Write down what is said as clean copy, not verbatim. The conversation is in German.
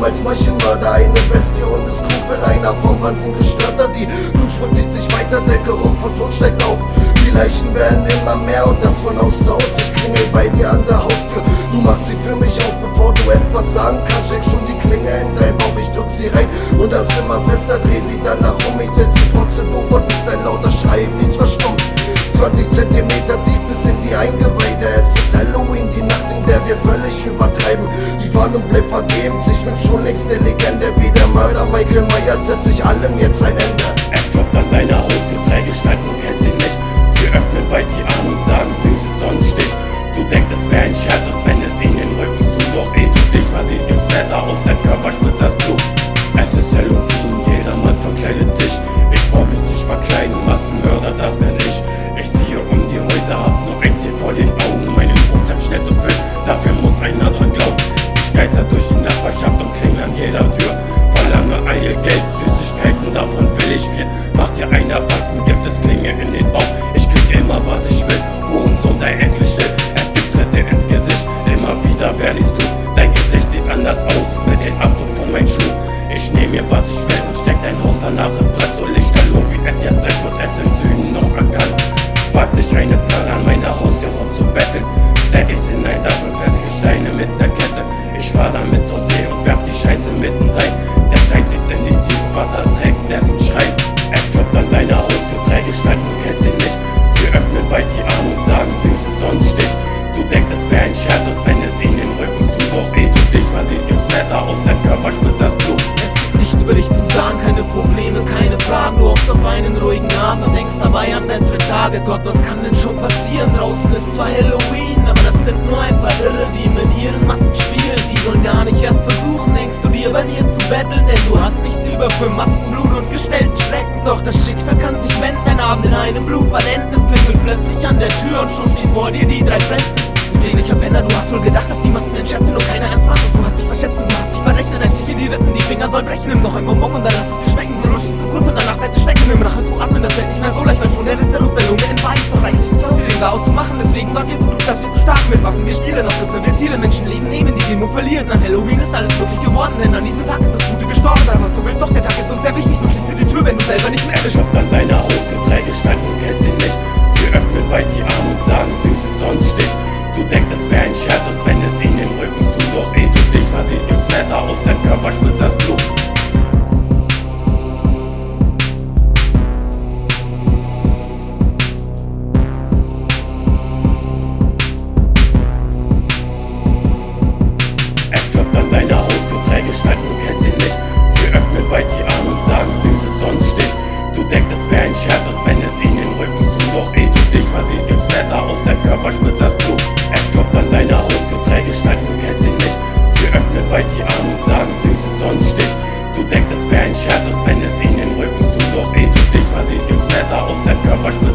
als Maschinenmörder, eine Bestie ohne Skrupel, einer vom Wahnsinn gestörter. Die Blutschmutz zieht sich weiter, der Geruch von Tod steigt auf. Die Leichen werden immer mehr und das von Haus zu Haus. Ich klingel bei dir an der Haustür, du machst sie für mich auf, bevor du etwas sagen kannst. Steck schon die Klinge in dein Bauch, ich drück sie rein und das immer fester, dreh sie danach um. Ich setz die Prozedur fort, bis dein lauter Schrei im Nichts verstummt. 20 Zentimeter tief bis in die Eingeweide. Es ist Halloween, die Nacht, in der wir völlig übertreiben. Die Warnung bleibt vergebens, ich bin schon längst eine Legende. Wie der Mörder Michael Myers setz ich allem jetzt ein Ende. Es klopft an deiner Haustür, drei Gestalten, du kennst sie nicht. Sie öffnen weit die Arme und sagen süße Sonnenstich. Du denkst, es wäre ein Scherz und wendest ihnen den Rücken zu. Doch du dich versiehst, gibt's Messer aus, dein Körper spritzt das Blut. Es ist Halloween, jedermann verkleidet sich. Ich brauch mich nicht verkleiden, Massenmörder, das bin ich. Ich ziehe um die Häuser, hab nur ein Ziel vor den Augen, meinen Rucksack schnell zu füllen, dafür muss einer dran glauben. Ich geister durch die Nachbarschaft und klingel an jeder Tür. Verlange Eile, Geld, Süßigkeiten, davon will ich viel. Macht dir einer Faxen, gibt es Klinge in den Bauch. Ich krieg immer was ich will, Hurensohn sei endlich still. Es gibt Tritte ins Gesicht, immer wieder werd ich's tun. Dein Gesicht sieht anders aus, mit den Abdruck von meinen Schuhen. Ich nehm mir was ich will und steck dein Haus danach im Brett. So lichterloh wie es jetzt brennt, wird es im Süden noch erkannt. Wagt sich eine Plan an meiner Haustür rumzubetteln. Steck ich's in ein Dach und fest Steine mit ner Kette. Ich fahr damit zur See und werf die Scheiße mitten rein. Der Stein zieht in die Tiefe, Wasser trägt dessen Schrein. Es klopft an deiner Haustür, drei Gestalten, du kennst sie nicht. Sie öffnen weit die Arme und sagen süße Sonnenstich. Du denkst, es wäre ein Scherz und wendest ihnen den Rücken zu. Doch du dich versiehst, gibt's Messer aus, dein Körper spritzt das Blut. Es gibt nichts über dich zu sagen, keine Probleme, keine Fragen. Du hoffst auf einen ruhigen Abend und denkst dabei an bessere Tage. Gott, was kann denn schon passieren? Draußen ist zwar Halloween, aber das sind nur ein paar Irre, die mit ihren Massen spielen. Die sollen gar nicht erst versuchen, denkst du dir bei mir zu betteln. Denn du hast nichts über für Maskenblut und gestellten Schrecken. Doch das Schicksal kann sich wenden, ein Abend in einem Blutbad enden. Es klingelt plötzlich an der Tür und schon stehen vor dir die drei Fremden. Du dämlicher Penner, du hast wohl gedacht, dass die Masken ein Scherz sind und keiner ernst macht. Und du hast dich verschätzt und du hast dich verrechnet. Ein Stich in die Rippen, die Finger sollen brechen. Nimm noch ein Bonbon und dann lass es dir schmecken. Du rutschst zu kurz und danach bleibt es stecken. Im Rachen zu atmen, das wird nicht mehr so leicht, weil schon der Rest der Luft der Lunge entweicht. Doch reicht nicht aus, den Chaos zu machen. Deswegen waren wir so klug, dass wir zu stark mit Waffen. Wir spielen auf Köpfe, wir zielen, Menschenleben nehmen, die Demo verlieren. An Halloween ist alles möglich geworden, denn an diesem Tag ist das Gute gestorben. Sag, was du willst, doch der Tag ist uns sehr wichtig. Du schließt dir die Tür, wenn du selber nicht mehr Es klopft an deiner Haustür, drei Gestalten, du kennst sie nicht. Sie öffnen weit die Arme und sagen süße Sonnenstich. Du denkst, es wäre ein Scherz und wendest ihnen den Rücken zu. Doch du dich versiehst, gibt's Messer aus, dein Körper spritzt das Blut. Es klopft an deiner Haustür, drei Gestalten, du kennst sie nicht. Sie öffnen weit die Arme und sagen süße Sonnenstich. Du denkst, es wäre ein Scherz und wendest ihnen den Rücken zu. Doch du dich versiehst, gibt's Messer aus, dein Körper spritzt das Blut. Es klopft an deiner Haustür, drei Gestalten, du kennst sie nicht. Sie öffnen weit die Arme und sagen süße Sonnenstich. Du denkst, es wäre ein Scherz und wendest ihnen den Rücken zu. Doch du dich versiehst, gibt's Messer aus, dein Körper spritzt